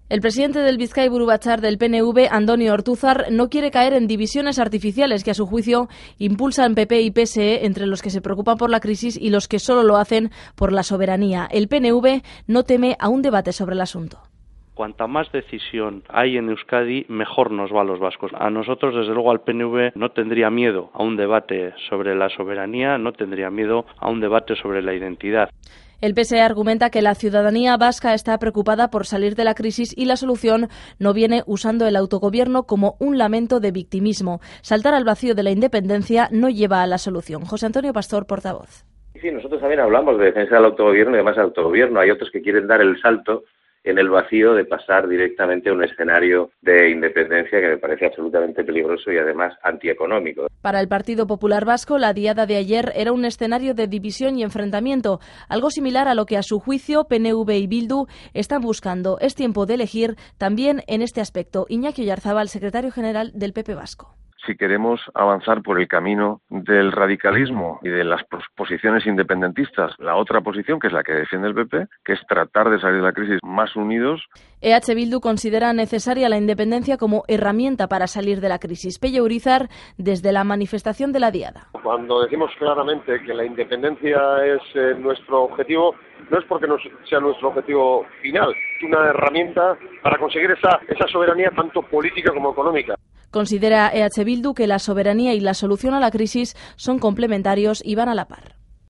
El presidente del Bizkaiburu Batzar del PNV, Andoni Ortuzar, no quiere caer en divisiones artificiales que, a su juicio, impulsan PP y PSE, entre los que se preocupan por la crisis y los que solo lo hacen por la soberanía. El PNV no teme a un debate sobre el asunto. Cuanta más decisión hay en Euskadi, mejor nos va a los vascos. A nosotros, desde luego, al PNV no tendría miedo a un debate sobre la soberanía, no tendría miedo a un debate sobre la identidad. El PSE argumenta que la ciudadanía vasca está preocupada por salir de la crisis y la solución no viene usando el autogobierno como un lamento de victimismo. Saltar al vacío de la independencia no lleva a la solución. José Antonio Pastor, portavoz. Sí, nosotros también hablamos de defensa del autogobierno y demás autogobierno. Hay otros que quieren dar el salto en el vacío de pasar directamente a un escenario de independencia que me parece absolutamente peligroso y además antieconómico. Para el Partido Popular Vasco, la diada de ayer era un escenario de división y enfrentamiento, algo similar a lo que a su juicio PNV y Bildu están buscando. Es tiempo de elegir también en este aspecto. Iñaki Oyarzábal, secretario general del PP Vasco. Si queremos avanzar por el camino del radicalismo y de las posiciones independentistas, la otra posición, que es la que defiende el PP, que es tratar de salir de la crisis más unidos. EH Bildu considera necesaria la independencia como herramienta para salir de la crisis. Pello Urizar, desde la manifestación de la diada. Cuando decimos claramente que la independencia es nuestro objetivo, no es porque sea nuestro objetivo final, es una herramienta para conseguir esa soberanía tanto política como económica. Considera EH Bildu que la soberanía y la solución a la crisis son complementarios y van a la par.